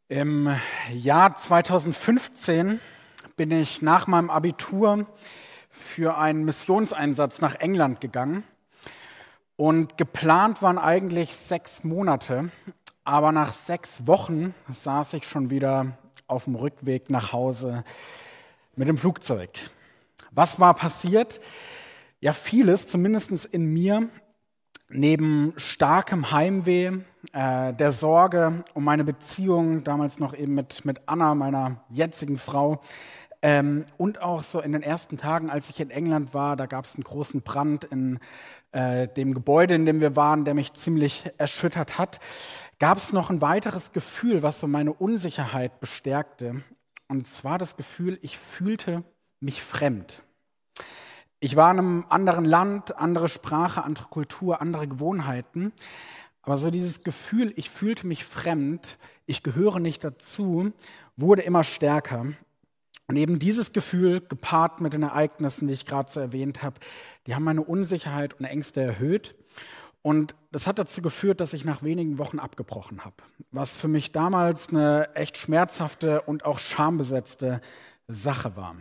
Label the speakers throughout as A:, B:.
A: Im Jahr 2015 bin ich nach meinem Abitur für einen Missionseinsatz nach England gegangen. Und geplant waren eigentlich 6 Monate, aber nach 6 Wochen saß ich schon wieder auf dem Rückweg nach Hause mit dem Flugzeug. Was war passiert? Ja, vieles, zumindest in mir. Neben starkem Heimweh, der Sorge um meine Beziehung, damals noch eben mit Anna, meiner jetzigen Frau, und auch so in den ersten Tagen, als ich in England war, da gab es einen großen Brand in dem Gebäude, in dem wir waren, der mich ziemlich erschüttert hat, gab es noch ein weiteres Gefühl, was so meine Unsicherheit bestärkte. Und zwar das Gefühl, ich fühlte mich fremd. Ich war in einem anderen Land, andere Sprache, andere Kultur, andere Gewohnheiten. Aber so dieses Gefühl, ich fühlte mich fremd, ich gehöre nicht dazu, wurde immer stärker. Und eben dieses Gefühl, gepaart mit den Ereignissen, die ich gerade so erwähnt habe, die haben meine Unsicherheit und Ängste erhöht. Und das hat dazu geführt, dass ich nach wenigen Wochen abgebrochen habe. Was für mich damals eine echt schmerzhafte und auch schambesetzte Sache war.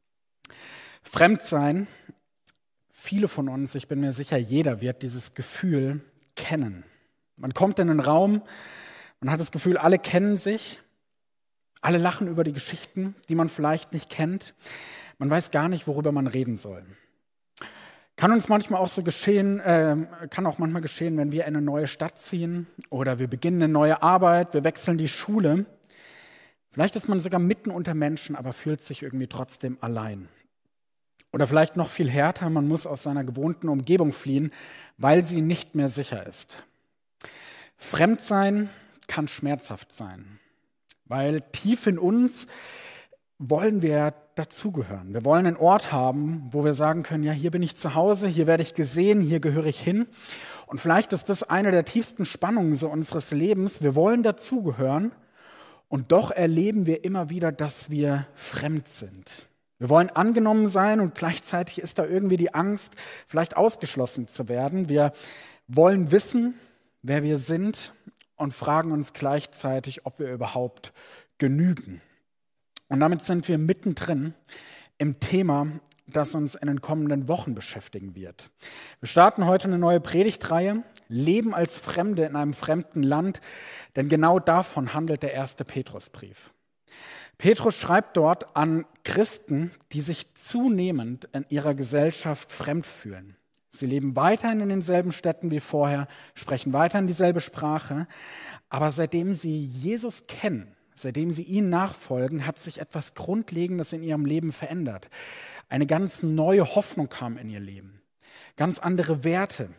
A: Fremdsein, viele von uns, ich bin mir sicher, jeder wird dieses Gefühl kennen. Man kommt in einen Raum, man hat das Gefühl, alle kennen sich, alle lachen über die Geschichten, die man vielleicht nicht kennt. Man weiß gar nicht, worüber man reden soll. Kann uns manchmal auch so geschehen, kann auch manchmal geschehen, wenn wir in eine neue Stadt ziehen oder wir beginnen eine neue Arbeit, wir wechseln die Schule. Vielleicht ist man sogar mitten unter Menschen, aber fühlt sich irgendwie trotzdem allein. Oder vielleicht noch viel härter, man muss aus seiner gewohnten Umgebung fliehen, weil sie nicht mehr sicher ist. Fremdsein kann schmerzhaft sein, weil tief in uns wollen wir dazugehören. Wir wollen einen Ort haben, wo wir sagen können, ja, hier bin ich zu Hause, hier werde ich gesehen, hier gehöre ich hin. Und vielleicht ist das eine der tiefsten Spannungen so unseres Lebens. Wir wollen dazugehören und doch erleben wir immer wieder, dass wir fremd sind. Wir wollen angenommen sein und gleichzeitig ist da irgendwie die Angst, vielleicht ausgeschlossen zu werden. Wir wollen wissen, wer wir sind und fragen uns gleichzeitig, ob wir überhaupt genügen. Und damit sind wir mittendrin im Thema, das uns in den kommenden Wochen beschäftigen wird. Wir starten heute eine neue Predigtreihe, Leben als Fremde in einem fremden Land, denn genau davon handelt der erste Petrusbrief. Petrus schreibt dort an Christen, die sich zunehmend in ihrer Gesellschaft fremd fühlen. Sie leben weiterhin in denselben Städten wie vorher, sprechen weiterhin dieselbe Sprache, aber seitdem sie Jesus kennen, seitdem sie ihm nachfolgen, hat sich etwas Grundlegendes in ihrem Leben verändert. Eine ganz neue Hoffnung kam in ihr Leben, ganz andere Werte.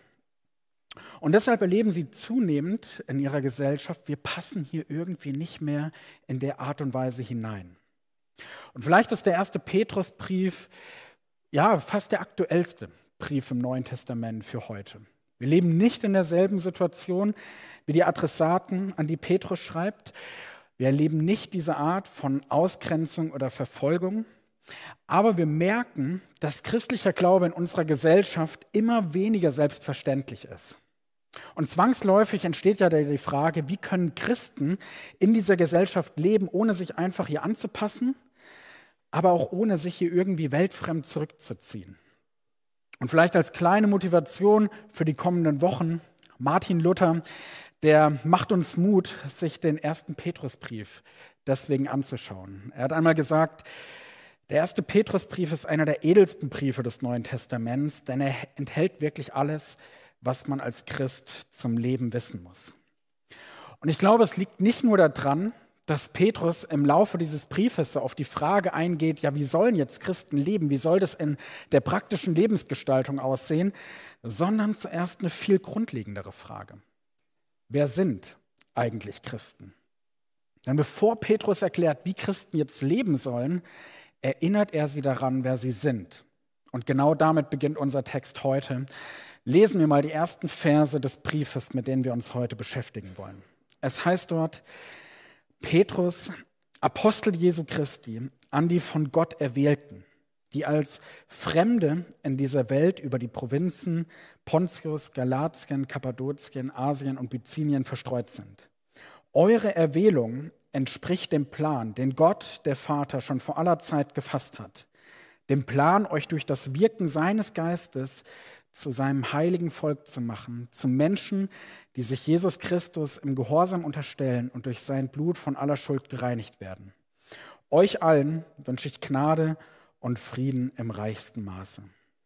A: Und deshalb erleben sie zunehmend in ihrer Gesellschaft, wir passen hier irgendwie nicht mehr in der Art und Weise hinein. Und vielleicht ist der erste Petrusbrief ja fast der aktuellste Brief im Neuen Testament für heute. Wir leben nicht in derselben Situation wie die Adressaten, an die Petrus schreibt. Wir erleben nicht diese Art von Ausgrenzung oder Verfolgung. Aber wir merken, dass christlicher Glaube in unserer Gesellschaft immer weniger selbstverständlich ist. Und zwangsläufig entsteht ja die Frage, wie können Christen in dieser Gesellschaft leben, ohne sich einfach hier anzupassen, aber auch ohne sich hier irgendwie weltfremd zurückzuziehen. Und vielleicht als kleine Motivation für die kommenden Wochen, Martin Luther, der macht uns Mut, sich den ersten Petrusbrief deswegen anzuschauen. Er hat einmal gesagt, der erste Petrusbrief ist einer der edelsten Briefe des Neuen Testaments, denn er enthält wirklich alles, was man als Christ zum Leben wissen muss. Und ich glaube, es liegt nicht nur daran, dass Petrus im Laufe dieses Briefes so auf die Frage eingeht, ja, wie sollen jetzt Christen leben, wie soll das in der praktischen Lebensgestaltung aussehen, sondern zuerst eine viel grundlegendere Frage. Wer sind eigentlich Christen? Denn bevor Petrus erklärt, wie Christen jetzt leben sollen, erinnert er sie daran, wer sie sind. Und genau damit beginnt unser Text heute. Lesen wir mal die ersten Verse des Briefes, mit denen wir uns heute beschäftigen wollen. Es heißt dort, Petrus, Apostel Jesu Christi, an die von Gott Erwählten, die als Fremde in dieser Welt über die Provinzen Pontius, Galatien, Kappadokien, Asien und Bithynien verstreut sind. Eure Erwählung entspricht dem Plan, den Gott, der Vater, schon vor aller Zeit gefasst hat. Dem Plan, euch durch das Wirken seines Geistes zu seinem heiligen Volk zu machen, zu Menschen, die sich Jesus Christus im Gehorsam unterstellen und durch sein Blut von aller Schuld gereinigt werden. Euch allen wünsche ich Gnade und Frieden im reichsten Maße.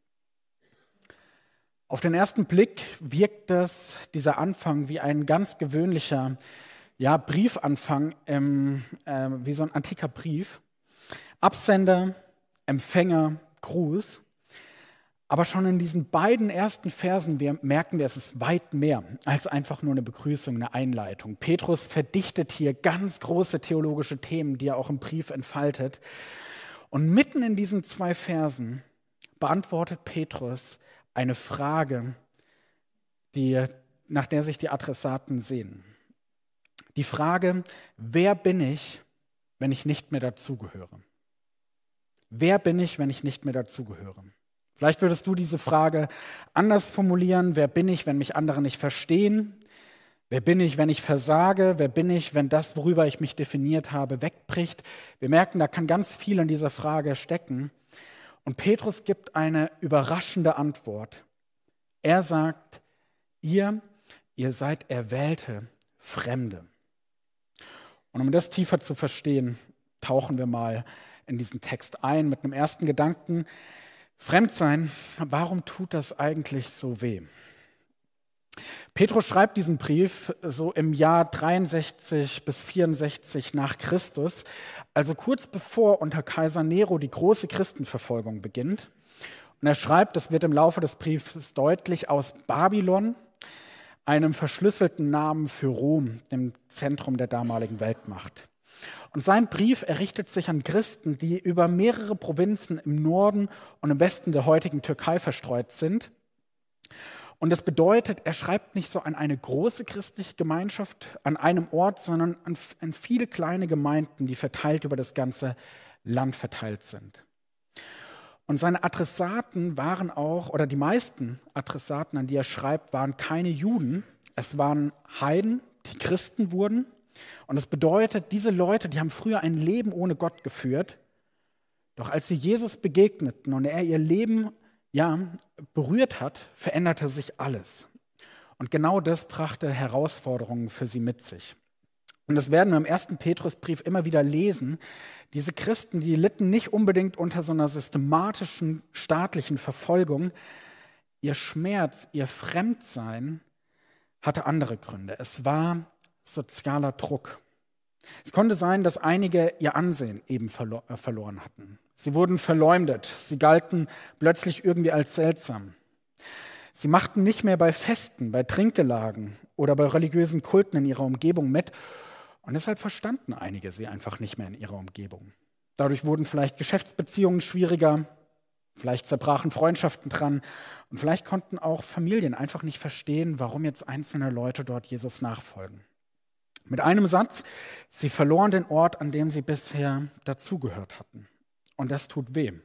A: Auf den ersten Blick wirkt dieser Anfang wie ein ganz gewöhnlicher Briefanfang, wie so ein antiker Brief. Absender, Empfänger, Gruß. Aber schon in diesen beiden ersten Versen merken wir, es ist weit mehr als einfach nur eine Begrüßung, eine Einleitung. Petrus verdichtet hier ganz große theologische Themen, die er auch im Brief entfaltet. Und mitten in diesen 2 Versen beantwortet Petrus eine Frage, nach der sich die Adressaten sehnen. Die Frage, wer bin ich, wenn ich nicht mehr dazugehöre? Wer bin ich, wenn ich nicht mehr dazugehöre? Vielleicht würdest du diese Frage anders formulieren. Wer bin ich, wenn mich andere nicht verstehen? Wer bin ich, wenn ich versage? Wer bin ich, wenn das, worüber ich mich definiert habe, wegbricht? Wir merken, da kann ganz viel in dieser Frage stecken. Und Petrus gibt eine überraschende Antwort. Er sagt, ihr seid erwählte Fremde. Und um das tiefer zu verstehen, tauchen wir mal in diesen Text ein mit einem ersten Gedanken. Fremdsein, warum tut das eigentlich so weh? Petrus schreibt diesen Brief so im Jahr 63 bis 64 nach Christus, also kurz bevor unter Kaiser Nero die große Christenverfolgung beginnt. Und er schreibt, das wird im Laufe des Briefes deutlich, aus Babylon, einem verschlüsselten Namen für Rom, dem Zentrum der damaligen Weltmacht. Und sein Brief richtet sich an Christen, die über mehrere Provinzen im Norden und im Westen der heutigen Türkei verstreut sind. Und das bedeutet, er schreibt nicht so an eine große christliche Gemeinschaft an einem Ort, sondern an viele kleine Gemeinden, die verteilt über das ganze Land verteilt sind. Und seine Adressaten waren auch, oder die meisten Adressaten, an die er schreibt, waren keine Juden. Es waren Heiden, die Christen wurden. Und das bedeutet, diese Leute, die haben früher ein Leben ohne Gott geführt. Doch als sie Jesus begegneten und er ihr Leben berührt hat, veränderte sich alles. Und genau das brachte Herausforderungen für sie mit sich. Und das werden wir im 1. Petrusbrief immer wieder lesen. Diese Christen, die litten nicht unbedingt unter so einer systematischen staatlichen Verfolgung. Ihr Schmerz, ihr Fremdsein hatte andere Gründe. Es war sozialer Druck. Es konnte sein, dass einige ihr Ansehen eben verloren hatten. Sie wurden verleumdet. Sie galten plötzlich irgendwie als seltsam. Sie machten nicht mehr bei Festen, bei Trinkgelagen oder bei religiösen Kulten in ihrer Umgebung mit. Und deshalb verstanden einige sie einfach nicht mehr in ihrer Umgebung. Dadurch wurden vielleicht Geschäftsbeziehungen schwieriger, vielleicht zerbrachen Freundschaften dran und vielleicht konnten auch Familien einfach nicht verstehen, warum jetzt einzelne Leute dort Jesus nachfolgen. Mit einem Satz, sie verloren den Ort, an dem sie bisher dazugehört hatten. Und das tut weh.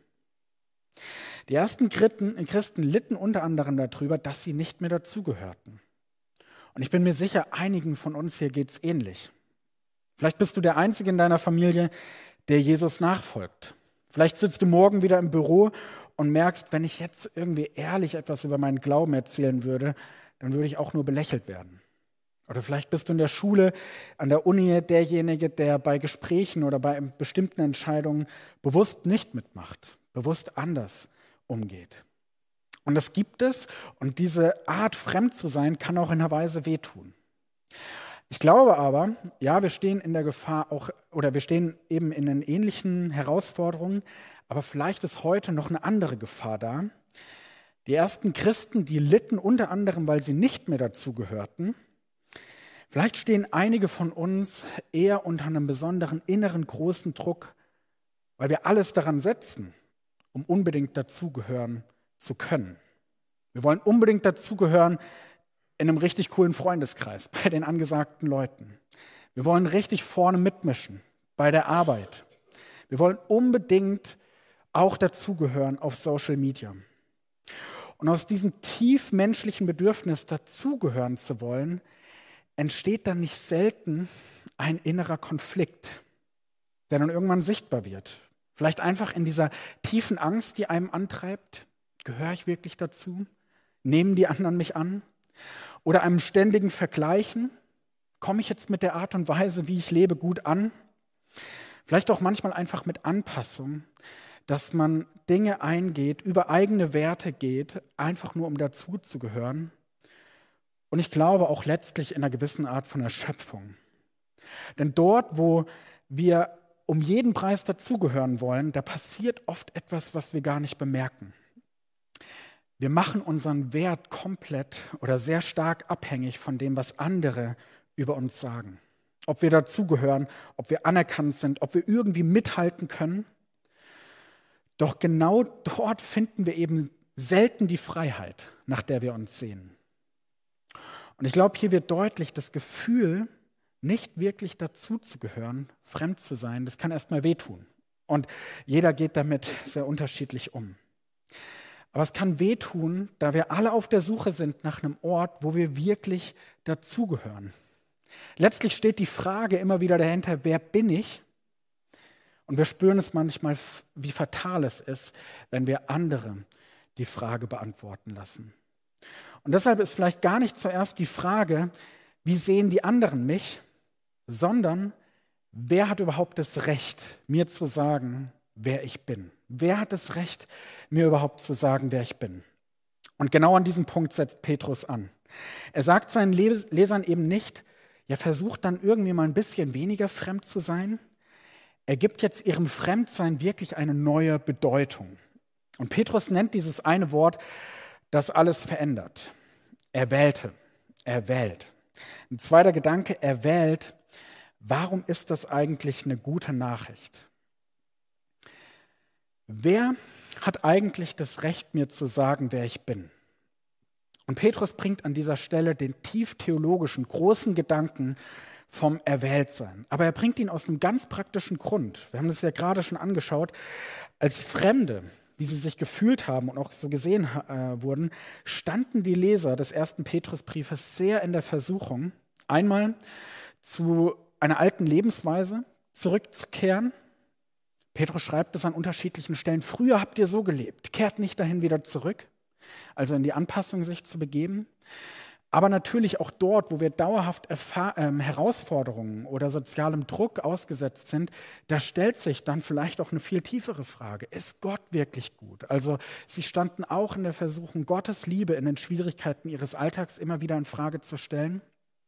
A: Die ersten Christen litten unter anderem darüber, dass sie nicht mehr dazugehörten. Und ich bin mir sicher, einigen von uns hier geht es ähnlich. Vielleicht bist du der Einzige in deiner Familie, der Jesus nachfolgt. Vielleicht sitzt du morgen wieder im Büro und merkst, wenn ich jetzt irgendwie ehrlich etwas über meinen Glauben erzählen würde, dann würde ich auch nur belächelt werden. Oder vielleicht bist du in der Schule, an der Uni derjenige, der bei Gesprächen oder bei bestimmten Entscheidungen bewusst nicht mitmacht, bewusst anders umgeht. Und das gibt es und diese Art, fremd zu sein, kann auch in einer Weise wehtun. Ich glaube aber, ja, wir stehen in der Gefahr auch, oder wir stehen eben in den ähnlichen Herausforderungen, aber vielleicht ist heute noch eine andere Gefahr da. Die ersten Christen, die litten unter anderem, weil sie nicht mehr dazugehörten. Vielleicht stehen einige von uns eher unter einem besonderen inneren großen Druck, weil wir alles daran setzen, um unbedingt dazugehören zu können. Wir wollen unbedingt dazugehören in einem richtig coolen Freundeskreis, bei den angesagten Leuten. Wir wollen richtig vorne mitmischen, bei der Arbeit. Wir wollen unbedingt auch dazugehören auf Social Media. Und aus diesem tief menschlichen Bedürfnis, dazugehören zu wollen, entsteht dann nicht selten ein innerer Konflikt, der dann irgendwann sichtbar wird. Vielleicht einfach in dieser tiefen Angst, die einem antreibt. Gehöre ich wirklich dazu? Nehmen die anderen mich an? Oder einem ständigen Vergleichen. Komme ich jetzt mit der Art und Weise, wie ich lebe, gut an? Vielleicht auch manchmal einfach mit Anpassung, dass man Dinge eingeht, über eigene Werte geht, einfach nur um dazuzugehören. Und ich glaube auch letztlich in einer gewissen Art von Erschöpfung. Denn dort, wo wir um jeden Preis dazugehören wollen, da passiert oft etwas, was wir gar nicht bemerken. Wir machen unseren Wert komplett oder sehr stark abhängig von dem, was andere über uns sagen. Ob wir dazugehören, ob wir anerkannt sind, ob wir irgendwie mithalten können. Doch genau dort finden wir eben selten die Freiheit, nach der wir uns sehnen. Und ich glaube, hier wird deutlich, das Gefühl, nicht wirklich dazuzugehören, fremd zu sein, das kann erstmal wehtun. Und jeder geht damit sehr unterschiedlich um. Aber es kann wehtun, da wir alle auf der Suche sind nach einem Ort, wo wir wirklich dazugehören. Letztlich steht die Frage immer wieder dahinter, wer bin ich? Und wir spüren es manchmal, wie fatal es ist, wenn wir andere die Frage beantworten lassen. Und deshalb ist vielleicht gar nicht zuerst die Frage, wie sehen die anderen mich, sondern wer hat überhaupt das Recht, mir zu sagen, wer ich bin? Wer hat das Recht, mir überhaupt zu sagen, wer ich bin? Und genau an diesem Punkt setzt Petrus an. Er sagt seinen Lesern eben nicht, ja, versucht dann irgendwie mal ein bisschen weniger fremd zu sein. Er gibt jetzt ihrem Fremdsein wirklich eine neue Bedeutung. Und Petrus nennt dieses eine Wort, das alles verändert. Erwählte, erwählt. Ein zweiter Gedanke, erwählt. Warum ist das eigentlich eine gute Nachricht? Wer hat eigentlich das Recht, mir zu sagen, wer ich bin? Und Petrus bringt an dieser Stelle den tief theologischen, großen Gedanken vom Erwähltsein. Aber er bringt ihn aus einem ganz praktischen Grund. Wir haben das ja gerade schon angeschaut. Als Fremde, wie sie sich gefühlt haben und auch so gesehen wurden, standen die Leser des ersten Petrusbriefes sehr in der Versuchung, einmal zu einer alten Lebensweise zurückzukehren. Petrus schreibt es an unterschiedlichen Stellen. Früher habt ihr so gelebt, kehrt nicht dahin wieder zurück, also in die Anpassung sich zu begeben. Aber natürlich auch dort, wo wir dauerhaft Herausforderungen oder sozialem Druck ausgesetzt sind, da stellt sich dann vielleicht auch eine viel tiefere Frage. Ist Gott wirklich gut? Also sie standen auch in der Versuchung, Gottes Liebe in den Schwierigkeiten ihres Alltags immer wieder in Frage zu stellen.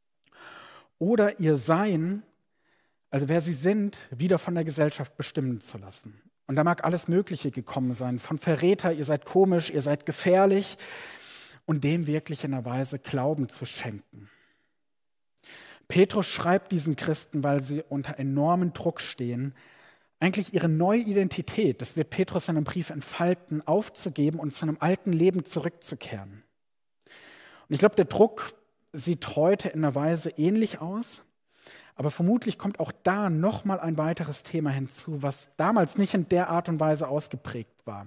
A: Oder ihr Sein, also wer sie sind, wieder von der Gesellschaft bestimmen zu lassen. Und da mag alles Mögliche gekommen sein, von Verräter, ihr seid komisch, ihr seid gefährlich, und dem wirklich in einer Weise Glauben zu schenken. Petrus schreibt diesen Christen, weil sie unter enormem Druck stehen, eigentlich ihre neue Identität, das wird Petrus in einem Brief entfalten, aufzugeben und zu einem alten Leben zurückzukehren. Und ich glaube, der Druck sieht heute in einer Weise ähnlich aus, aber vermutlich kommt auch da nochmal ein weiteres Thema hinzu, was damals nicht in der Art und Weise ausgeprägt war.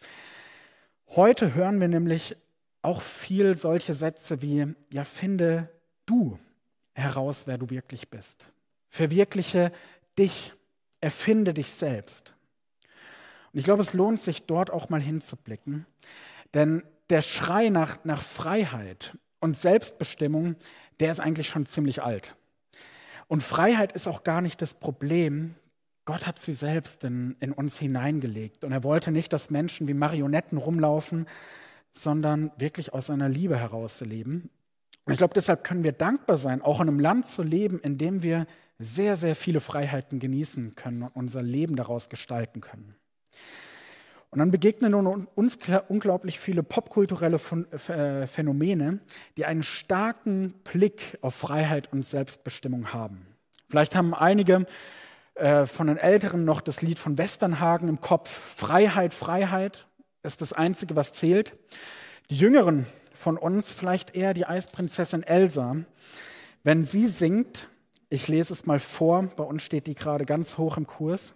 A: Heute hören wir nämlich auch viel solche Sätze wie, ja, finde du heraus, wer du wirklich bist. Verwirkliche dich, erfinde dich selbst. Und ich glaube, es lohnt sich, dort auch mal hinzublicken, denn der Schrei nach Freiheit und Selbstbestimmung, der ist eigentlich schon ziemlich alt. Und Freiheit ist auch gar nicht das Problem. Gott hat sie selbst in uns hineingelegt. Und er wollte nicht, dass Menschen wie Marionetten rumlaufen, sondern wirklich aus seiner Liebe heraus leben. Und ich glaube, deshalb können wir dankbar sein, auch in einem Land zu leben, in dem wir sehr, sehr viele Freiheiten genießen können und unser Leben daraus gestalten können. Und dann begegnen uns unglaublich viele popkulturelle Phänomene, die einen starken Blick auf Freiheit und Selbstbestimmung haben. Vielleicht haben einige von den Älteren noch das Lied von Westernhagen im Kopf. Freiheit, Freiheit ist das Einzige, was zählt. Die Jüngeren von uns vielleicht eher die Eisprinzessin Elsa. Wenn sie singt, ich lese es mal vor, bei uns steht die gerade ganz hoch im Kurs.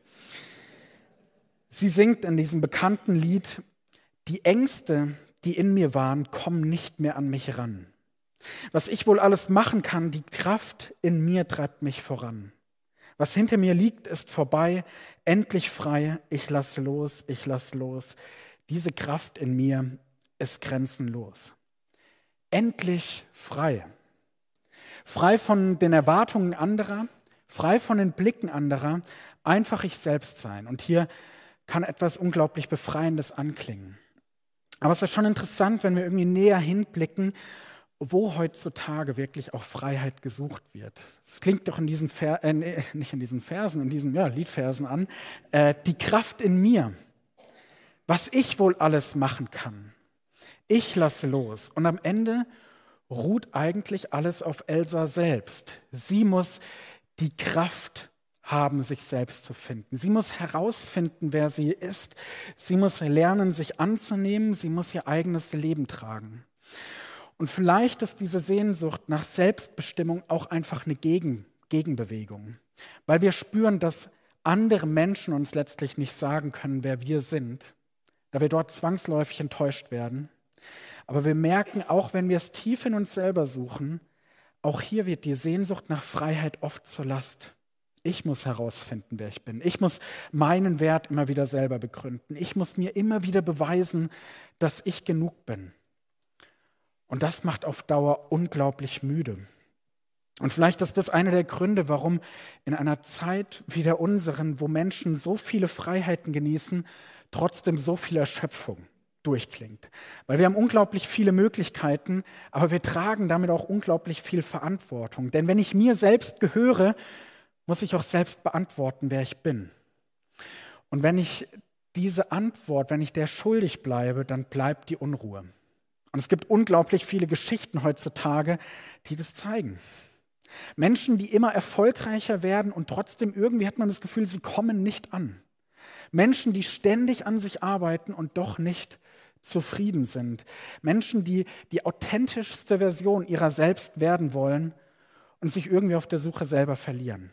A: Sie singt in diesem bekannten Lied, die Ängste, die in mir waren, kommen nicht mehr an mich ran. Was ich wohl alles machen kann, die Kraft in mir treibt mich voran. Was hinter mir liegt, ist vorbei, endlich frei, ich lasse los, ich lasse los. Diese Kraft in mir ist grenzenlos. Endlich frei. Frei von den Erwartungen anderer, frei von den Blicken anderer, einfach ich selbst sein. Und hier kann etwas unglaublich Befreiendes anklingen. Aber es ist schon interessant, wenn wir irgendwie näher hinblicken, wo heutzutage wirklich auch Freiheit gesucht wird. Es klingt doch in diesen nicht in diesen Versen, in diesen Liedversen an, die Kraft in mir, was ich wohl alles machen kann. Ich lasse los. Und am Ende ruht eigentlich alles auf Elsa selbst. Sie muss die Kraft haben, sich selbst zu finden. Sie muss herausfinden, wer sie ist. Sie muss lernen, sich anzunehmen. Sie muss ihr eigenes Leben tragen. Und vielleicht ist diese Sehnsucht nach Selbstbestimmung auch einfach eine Gegenbewegung, weil wir spüren, dass andere Menschen uns letztlich nicht sagen können, wer wir sind, da wir dort zwangsläufig enttäuscht werden. Aber wir merken, auch wenn wir es tief in uns selber suchen, auch hier wird die Sehnsucht nach Freiheit oft zur Last. Ich muss herausfinden, wer ich bin. Ich muss meinen Wert immer wieder selber begründen. Ich muss mir immer wieder beweisen, dass ich genug bin. Und das macht auf Dauer unglaublich müde. Und vielleicht ist das einer der Gründe, warum in einer Zeit wie der unseren, wo Menschen so viele Freiheiten genießen, trotzdem so viel Erschöpfung durchklingt. Weil wir haben unglaublich viele Möglichkeiten, aber wir tragen damit auch unglaublich viel Verantwortung. Denn wenn ich mir selbst gehöre, muss ich auch selbst beantworten, wer ich bin. Und wenn ich diese Antwort, wenn ich der schuldig bleibe, dann bleibt die Unruhe. Und es gibt unglaublich viele Geschichten heutzutage, die das zeigen. Menschen, die immer erfolgreicher werden und trotzdem irgendwie hat man das Gefühl, sie kommen nicht an. Menschen, die ständig an sich arbeiten und doch nicht zufrieden sind. Menschen, die die authentischste Version ihrer selbst werden wollen und sich irgendwie auf der Suche selber verlieren.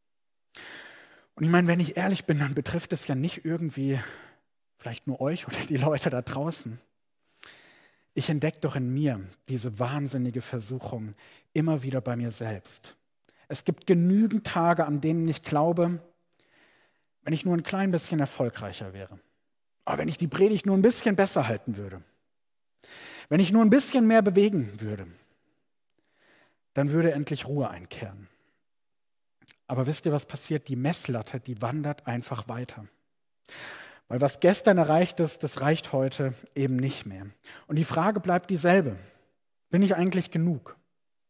A: Und ich meine, wenn ich ehrlich bin, dann betrifft es ja nicht irgendwie vielleicht nur euch oder die Leute da draußen. Ich entdecke doch in mir diese wahnsinnige Versuchung immer wieder bei mir selbst. Es gibt genügend Tage, an denen ich glaube, wenn ich nur ein klein bisschen erfolgreicher wäre, aber wenn ich die Predigt nur ein bisschen besser halten würde, wenn ich nur ein bisschen mehr bewegen würde, dann würde endlich Ruhe einkehren. Aber wisst ihr, was passiert? Die Messlatte, die wandert einfach weiter. Weil was gestern erreicht ist, das reicht heute eben nicht mehr. Und die Frage bleibt dieselbe. Bin ich eigentlich genug?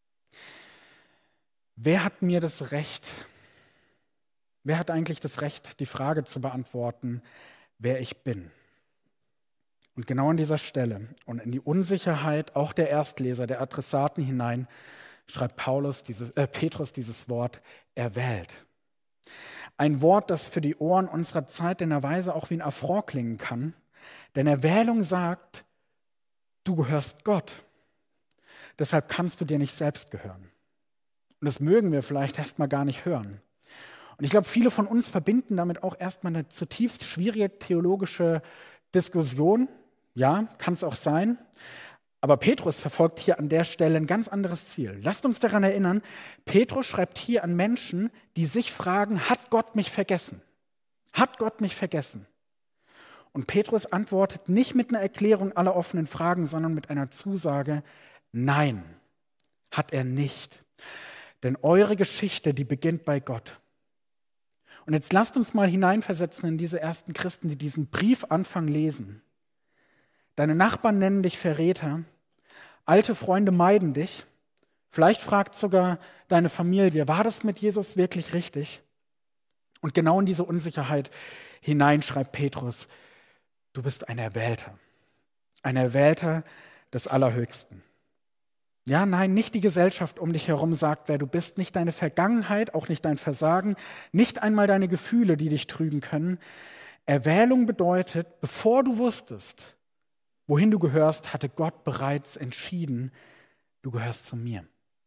A: Wer hat mir das Recht? Wer hat eigentlich das Recht, die Frage zu beantworten, wer ich bin? Und genau an dieser Stelle und in die Unsicherheit auch der Erstleser, der Adressaten hinein, schreibt Petrus dieses Wort, erwählt. Ein Wort, das für die Ohren unserer Zeit in einer Weise auch wie ein Affront klingen kann. Denn Erwählung sagt, du gehörst Gott. Deshalb kannst du dir nicht selbst gehören. Und das mögen wir vielleicht erstmal gar nicht hören. Und ich glaube, viele von uns verbinden damit auch erstmal eine zutiefst schwierige theologische Diskussion. Ja, kann es auch sein. Aber Petrus verfolgt hier an der Stelle ein ganz anderes Ziel. Lasst uns daran erinnern, Petrus schreibt hier an Menschen, die sich fragen, hat Gott mich vergessen? Hat Gott mich vergessen? Und Petrus antwortet nicht mit einer Erklärung aller offenen Fragen, sondern mit einer Zusage, nein, hat er nicht. Denn eure Geschichte, die beginnt bei Gott. Und jetzt lasst uns mal hineinversetzen in diese ersten Christen, die diesen Briefanfang lesen. Deine Nachbarn nennen dich Verräter, alte Freunde meiden dich, vielleicht fragt sogar deine Familie, war das mit Jesus wirklich richtig? Und genau in diese Unsicherheit hinein schreibt Petrus, du bist ein Erwählter des Allerhöchsten. Ja, nein, nicht die Gesellschaft um dich herum sagt, wer du bist, nicht deine Vergangenheit, auch nicht dein Versagen, nicht einmal deine Gefühle, die dich trügen können. Erwählung bedeutet, bevor du wusstest, wohin du gehörst, hatte Gott bereits entschieden, du gehörst zu mir.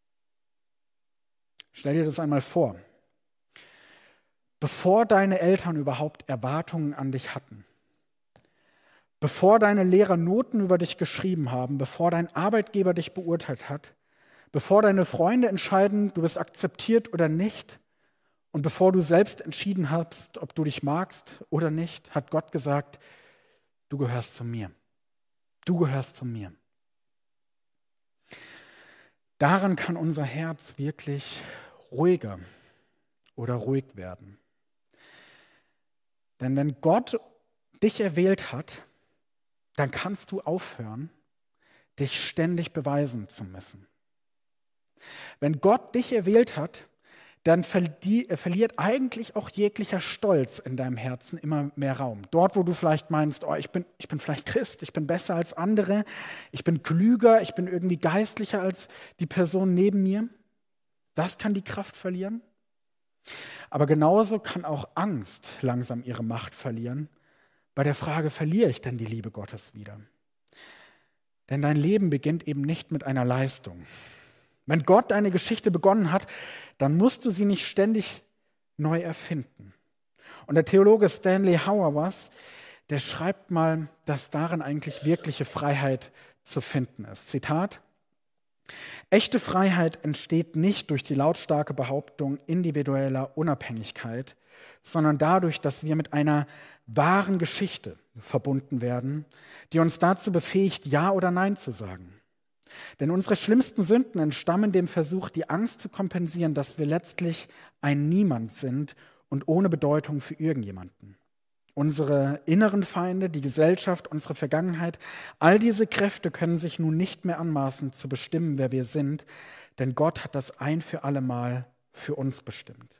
A: Stell dir das einmal vor. Bevor deine Eltern überhaupt Erwartungen an dich hatten, bevor deine Lehrer Noten über dich geschrieben haben, bevor dein Arbeitgeber dich beurteilt hat, Bevor deine Freunde entscheiden, du bist akzeptiert oder nicht, und bevor du selbst entschieden hast, ob du dich magst oder nicht, hat Gott gesagt, du gehörst zu mir. Du gehörst zu mir. Daran kann unser Herz wirklich ruhiger oder ruhig werden. Denn wenn Gott dich erwählt hat, dann kannst du aufhören, dich ständig beweisen zu müssen. Wenn Gott dich erwählt hat, dann verliert eigentlich auch jeglicher Stolz in deinem Herzen immer mehr Raum. Dort, wo du vielleicht meinst, oh, ich bin vielleicht Christ, ich bin besser als andere, ich bin klüger, ich bin irgendwie geistlicher als die Person neben mir, das kann die Kraft verlieren. Aber genauso kann auch Angst langsam ihre Macht verlieren, bei der Frage, verliere ich denn die Liebe Gottes wieder? Denn dein Leben beginnt eben nicht mit einer Leistung. Wenn Gott deine Geschichte begonnen hat, dann musst du sie nicht ständig neu erfinden. Und der Theologe Stanley Hauerwas, der schreibt mal, dass darin eigentlich wirkliche Freiheit zu finden ist. Zitat: Echte Freiheit entsteht nicht durch die lautstarke Behauptung individueller Unabhängigkeit, sondern dadurch, dass wir mit einer wahren Geschichte verbunden werden, die uns dazu befähigt, Ja oder Nein zu sagen. Denn unsere schlimmsten Sünden entstammen dem Versuch, die Angst zu kompensieren, dass wir letztlich ein Niemand sind und ohne Bedeutung für irgendjemanden. Unsere inneren Feinde, die Gesellschaft, unsere Vergangenheit, all diese Kräfte können sich nun nicht mehr anmaßen, zu bestimmen, wer wir sind, denn Gott hat das ein für alle Mal für uns bestimmt.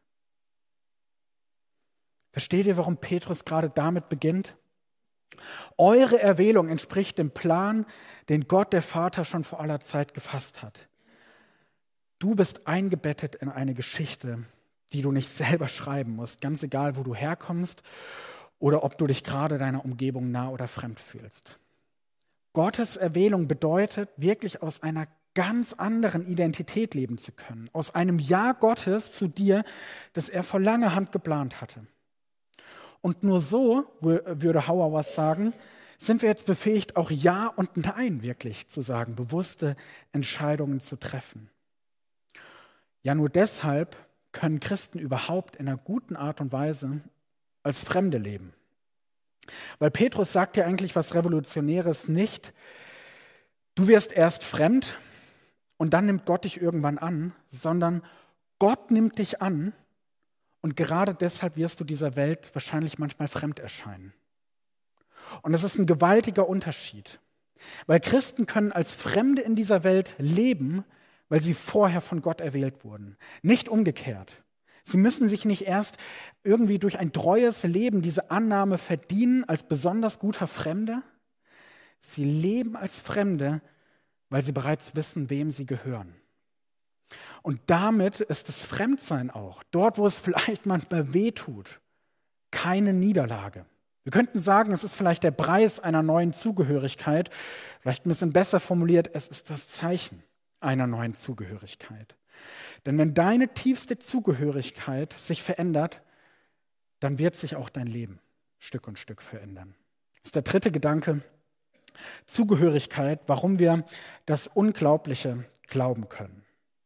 A: Versteht ihr, warum Petrus gerade damit beginnt? Eure Erwählung entspricht dem Plan, den Gott, der Vater, schon vor aller Zeit gefasst hat. Du bist eingebettet in eine Geschichte, die du nicht selber schreiben musst, ganz egal, wo du herkommst oder ob du dich gerade deiner Umgebung nah oder fremd fühlst. Gottes Erwählung bedeutet, wirklich aus einer ganz anderen Identität leben zu können, aus einem Ja Gottes zu dir, das er vor langer Hand geplant hatte. Und nur so, würde Hauerwas sagen, sind wir jetzt befähigt, auch Ja und Nein wirklich zu sagen, bewusste Entscheidungen zu treffen. Ja, nur deshalb können Christen überhaupt in einer guten Art und Weise als Fremde leben. Weil Petrus sagt ja eigentlich was Revolutionäres nicht, du wirst erst fremd und dann nimmt Gott dich irgendwann an, sondern Gott nimmt dich an und gerade deshalb wirst du dieser Welt wahrscheinlich manchmal fremd erscheinen. Und das ist ein gewaltiger Unterschied, weil Christen können als Fremde in dieser Welt leben, weil sie vorher von Gott erwählt wurden, nicht umgekehrt. Sie müssen sich nicht erst irgendwie durch ein treues Leben diese Annahme verdienen als besonders guter Fremder. Sie leben als Fremde, weil sie bereits wissen, wem sie gehören. Und damit ist das Fremdsein auch, dort wo es vielleicht manchmal wehtut, keine Niederlage. Wir könnten sagen, es ist vielleicht der Preis einer neuen Zugehörigkeit, vielleicht ein bisschen besser formuliert, es ist das Zeichen einer neuen Zugehörigkeit. Denn wenn deine tiefste Zugehörigkeit sich verändert, dann wird sich auch dein Leben Stück und Stück verändern. Das ist der dritte Gedanke, Zugehörigkeit, warum wir das Unglaubliche glauben können.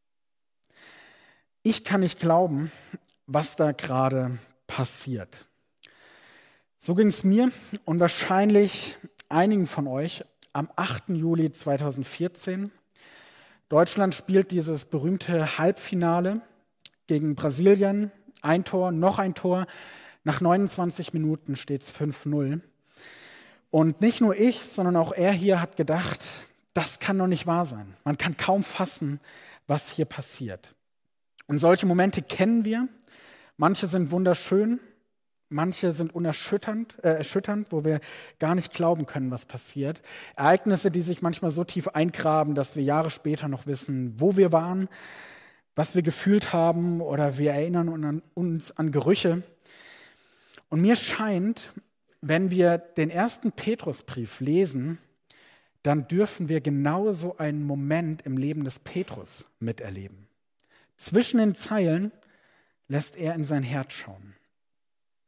A: Ich kann nicht glauben, was da gerade passiert. So ging es mir und wahrscheinlich einigen von euch am 8. Juli 2014. Deutschland spielt dieses berühmte Halbfinale gegen Brasilien. Ein Tor, noch ein Tor. Nach 29 Minuten steht es 5-0. Und nicht nur ich, sondern auch er hier hat gedacht, das kann doch nicht wahr sein. Man kann kaum fassen, was hier passiert. Und solche Momente kennen wir. Manche sind wunderschön, manche sind erschütternd, wo wir gar nicht glauben können, was passiert. Ereignisse, die sich manchmal so tief eingraben, dass wir Jahre später noch wissen, wo wir waren, was wir gefühlt haben oder wir erinnern uns an Gerüche. Und mir scheint, wenn wir den ersten Petrusbrief lesen, dann dürfen wir genau so einen Moment im Leben des Petrus miterleben. Zwischen den Zeilen lässt er in sein Herz schauen.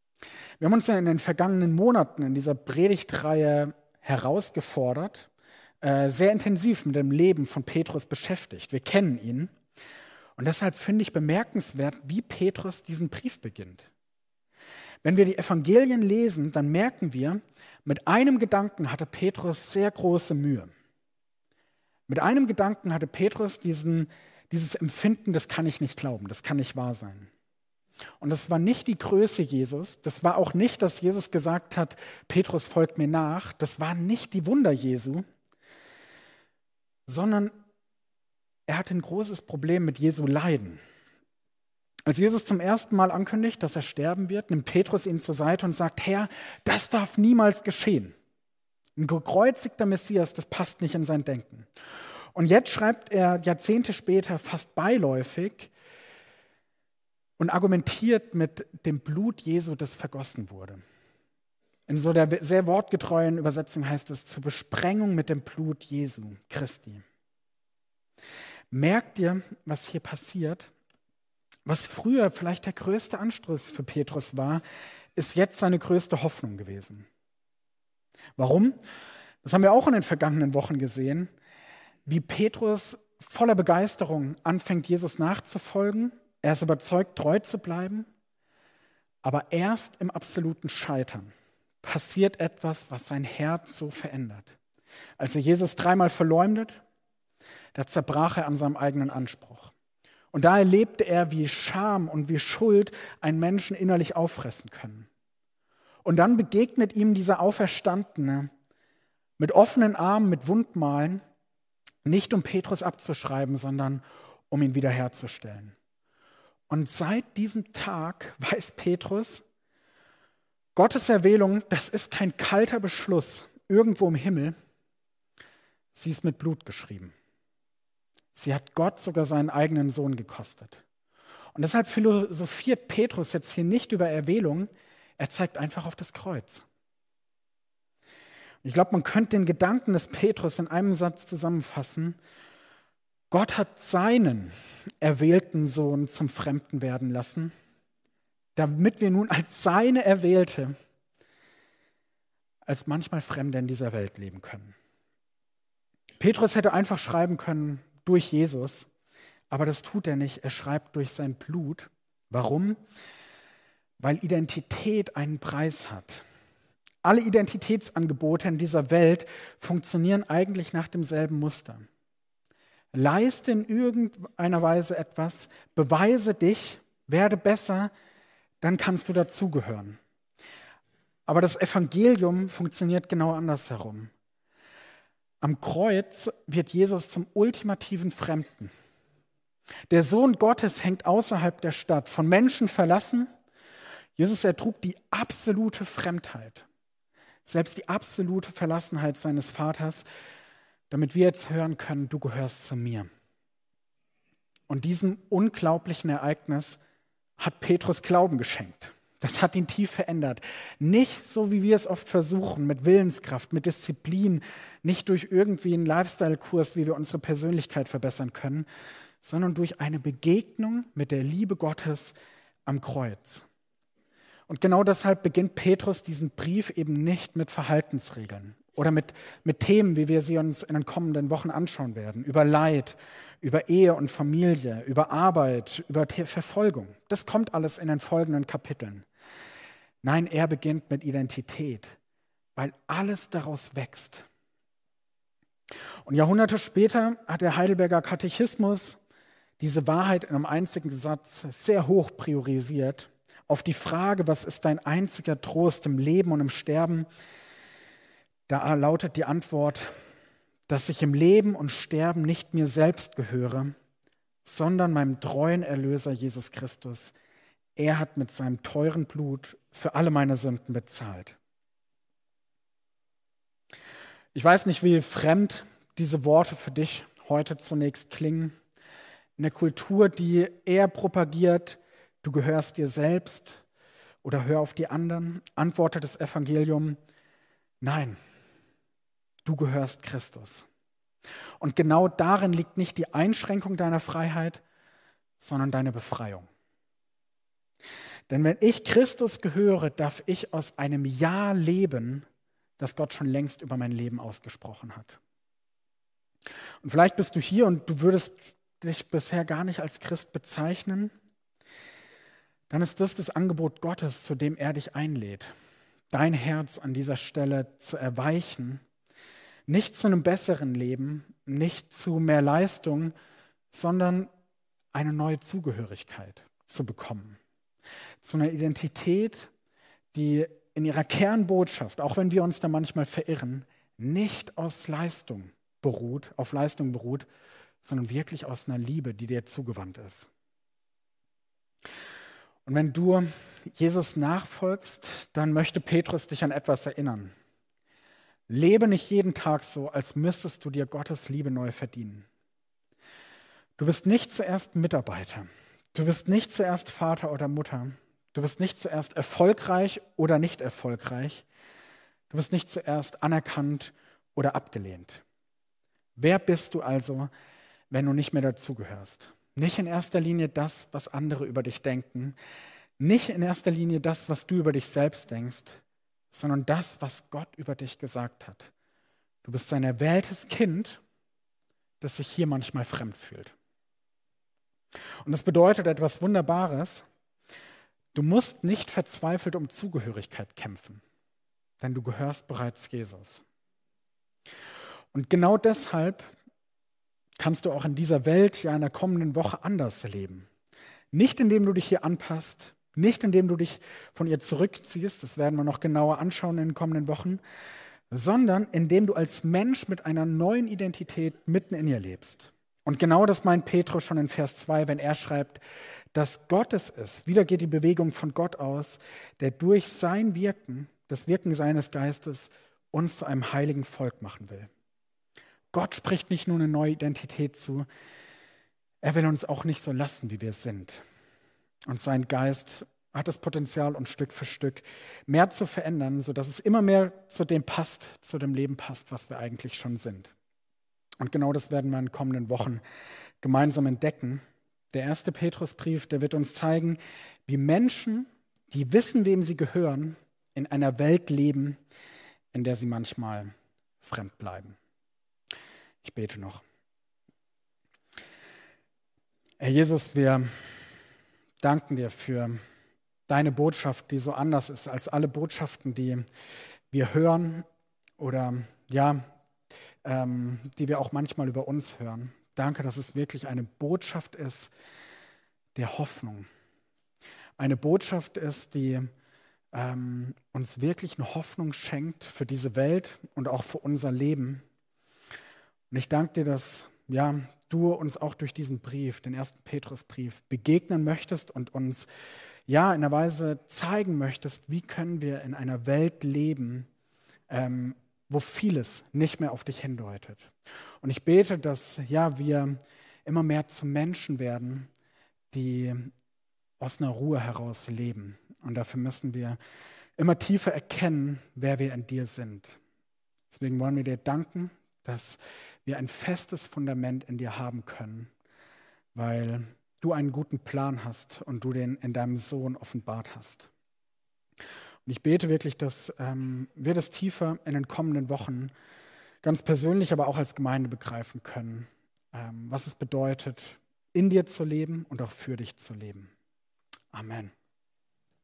A: Wir haben uns ja in den vergangenen Monaten in dieser Predigtreihe herausgefordert, sehr intensiv mit dem Leben von Petrus beschäftigt. Wir kennen ihn. Und deshalb finde ich bemerkenswert, wie Petrus diesen Brief beginnt. Wenn wir die Evangelien lesen, dann merken wir, mit einem Gedanken hatte Petrus sehr große Mühe. Mit einem Gedanken hatte Petrus dieses Empfinden, das kann ich nicht glauben, das kann nicht wahr sein. Und das war nicht die Größe Jesus, das war auch nicht, dass Jesus gesagt hat, Petrus folgt mir nach, das waren nicht die Wunder Jesu, sondern er hatte ein großes Problem mit Jesu Leiden. Als Jesus zum ersten Mal ankündigt, dass er sterben wird, nimmt Petrus ihn zur Seite und sagt, Herr, das darf niemals geschehen. Ein gekreuzigter Messias, das passt nicht in sein Denken. Und jetzt schreibt er Jahrzehnte später fast beiläufig und argumentiert mit dem Blut Jesu, das vergossen wurde. In so der sehr wortgetreuen Übersetzung heißt es, zur Besprengung mit dem Blut Jesu Christi. Merkt ihr, was hier passiert? Was früher vielleicht der größte Anstoß für Petrus war, ist jetzt seine größte Hoffnung gewesen. Warum? Das haben wir auch in den vergangenen Wochen gesehen, wie Petrus voller Begeisterung anfängt, Jesus nachzufolgen. Er ist überzeugt, treu zu bleiben. Aber erst im absoluten Scheitern passiert etwas, was sein Herz so verändert. Als er Jesus dreimal verleumdet, da zerbrach er an seinem eigenen Anspruch. Und da erlebte er, wie Scham und wie Schuld einen Menschen innerlich auffressen können. Und dann begegnet ihm dieser Auferstandene mit offenen Armen, mit Wundmalen, nicht um Petrus abzuschreiben, sondern um ihn wiederherzustellen. Und seit diesem Tag weiß Petrus, Gottes Erwählung, das ist kein kalter Beschluss irgendwo im Himmel, sie ist mit Blut geschrieben. Sie hat Gott sogar seinen eigenen Sohn gekostet. Und deshalb philosophiert Petrus jetzt hier nicht über Erwählung, er zeigt einfach auf das Kreuz. Ich glaube, man könnte den Gedanken des Petrus in einem Satz zusammenfassen. Gott hat seinen erwählten Sohn zum Fremden werden lassen, damit wir nun als seine Erwählte, als manchmal Fremde in dieser Welt leben können. Petrus hätte einfach schreiben können, durch Jesus, aber das tut er nicht. Er schreibt durch sein Blut. Warum? Weil Identität einen Preis hat. Alle Identitätsangebote in dieser Welt funktionieren eigentlich nach demselben Muster. Leiste in irgendeiner Weise etwas, beweise dich, werde besser, dann kannst du dazugehören. Aber das Evangelium funktioniert genau andersherum. Am Kreuz wird Jesus zum ultimativen Fremden. Der Sohn Gottes hängt außerhalb der Stadt, von Menschen verlassen. Jesus ertrug die absolute Fremdheit, selbst die absolute Verlassenheit seines Vaters, damit wir jetzt hören können, du gehörst zu mir. Und diesem unglaublichen Ereignis hat Petrus Glauben geschenkt. Das hat ihn tief verändert. Nicht so, wie wir es oft versuchen, mit Willenskraft, mit Disziplin, nicht durch irgendwie einen Lifestyle-Kurs, wie wir unsere Persönlichkeit verbessern können, sondern durch eine Begegnung mit der Liebe Gottes am Kreuz. Und genau deshalb beginnt Petrus diesen Brief eben nicht mit Verhaltensregeln oder mit Themen, wie wir sie uns in den kommenden Wochen anschauen werden, über Leid, über Ehe und Familie, über Arbeit, über Verfolgung. Das kommt alles in den folgenden Kapiteln. Nein, er beginnt mit Identität, weil alles daraus wächst. Und Jahrhunderte später hat der Heidelberger Katechismus diese Wahrheit in einem einzigen Satz sehr hoch priorisiert. Auf die Frage, was ist dein einziger Trost im Leben und im Sterben, da lautet die Antwort, dass ich im Leben und Sterben nicht mir selbst gehöre, sondern meinem treuen Erlöser Jesus Christus. Er hat mit seinem teuren Blut für alle meine Sünden bezahlt. Ich weiß nicht, wie fremd diese Worte für dich heute zunächst klingen. In der Kultur, die eher propagiert, du gehörst dir selbst oder hör auf die anderen, antwortet das Evangelium, nein, du gehörst Christus. Und genau darin liegt nicht die Einschränkung deiner Freiheit, sondern deine Befreiung. Denn wenn ich Christus gehöre, darf ich aus einem Ja leben, das Gott schon längst über mein Leben ausgesprochen hat. Und vielleicht bist du hier und du würdest dich bisher gar nicht als Christ bezeichnen. Dann ist das Angebot Gottes, zu dem er dich einlädt, dein Herz an dieser Stelle zu erweichen, nicht zu einem besseren Leben, nicht zu mehr Leistung, sondern eine neue Zugehörigkeit zu bekommen. Zu einer Identität, die in ihrer Kernbotschaft, auch wenn wir uns da manchmal verirren, nicht auf Leistung beruht, sondern wirklich aus einer Liebe, die dir zugewandt ist. Und wenn du Jesus nachfolgst, dann möchte Petrus dich an etwas erinnern. Lebe nicht jeden Tag so, als müsstest du dir Gottes Liebe neu verdienen. Du bist nicht zuerst Mitarbeiter. Du bist nicht zuerst Vater oder Mutter. Du bist nicht zuerst erfolgreich oder nicht erfolgreich. Du bist nicht zuerst anerkannt oder abgelehnt. Wer bist du also, wenn du nicht mehr dazugehörst? Nicht in erster Linie das, was andere über dich denken. Nicht in erster Linie das, was du über dich selbst denkst, sondern das, was Gott über dich gesagt hat. Du bist ein erwähltes Kind, das sich hier manchmal fremd fühlt. Und das bedeutet etwas Wunderbares. Du musst nicht verzweifelt um Zugehörigkeit kämpfen, denn du gehörst bereits Jesus. Und genau deshalb kannst du auch in dieser Welt ja in der kommenden Woche anders leben. Nicht indem du dich hier anpasst, nicht indem du dich von ihr zurückziehst, das werden wir noch genauer anschauen in den kommenden Wochen, sondern indem du als Mensch mit einer neuen Identität mitten in ihr lebst. Und genau das meint Petrus schon in Vers 2, wenn er schreibt, dass Gott es ist, wieder geht die Bewegung von Gott aus, der durch sein Wirken, das Wirken seines Geistes, uns zu einem heiligen Volk machen will. Gott spricht nicht nur eine neue Identität zu, er will uns auch nicht so lassen, wie wir sind. Und sein Geist hat das Potenzial, uns Stück für Stück mehr zu verändern, sodass es immer mehr zu dem passt, zu dem Leben passt, was wir eigentlich schon sind. Und genau das werden wir in den kommenden Wochen gemeinsam entdecken. Der erste Petrusbrief, der wird uns zeigen, wie Menschen, die wissen, wem sie gehören, in einer Welt leben, in der sie manchmal fremd bleiben. Ich bete noch. Herr Jesus, wir danken dir für deine Botschaft, die so anders ist als alle Botschaften, die wir hören oder die wir auch manchmal über uns hören. Danke, dass es wirklich eine Botschaft ist der Hoffnung. Eine Botschaft ist, die uns wirklich eine Hoffnung schenkt für diese Welt und auch für unser Leben. Und ich danke dir, dass du uns auch durch diesen Brief, den ersten Petrusbrief, begegnen möchtest und uns in einer Weise zeigen möchtest, wie können wir in einer Welt leben, wo vieles nicht mehr auf dich hindeutet. Und ich bete, dass wir immer mehr zu Menschen werden, die aus einer Ruhe heraus leben. Und dafür müssen wir immer tiefer erkennen, wer wir in dir sind. Deswegen wollen wir dir danken, dass wir ein festes Fundament in dir haben können, weil du einen guten Plan hast und du den in deinem Sohn offenbart hast. Und ich bete wirklich, dass wir das tiefer in den kommenden Wochen ganz persönlich, aber auch als Gemeinde begreifen können, was es bedeutet, in dir zu leben und auch für dich zu leben. Amen.